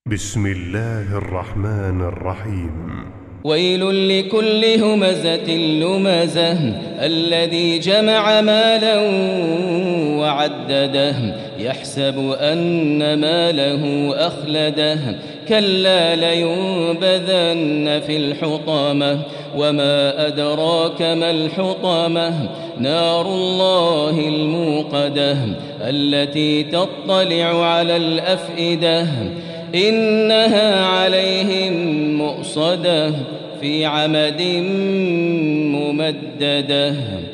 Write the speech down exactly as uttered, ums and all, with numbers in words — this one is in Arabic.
بسم الله الرحمن الرحيم. ويل لكل همزة لمزة الذي جمع مالا وعدده يحسب أن ماله أخلده كلا لينبذن في الحطامة وما أدراك ما الحطامة نار الله الموقدة التي تطلع على الأفئدة إنها عليهم مؤصدة في عمد ممددة.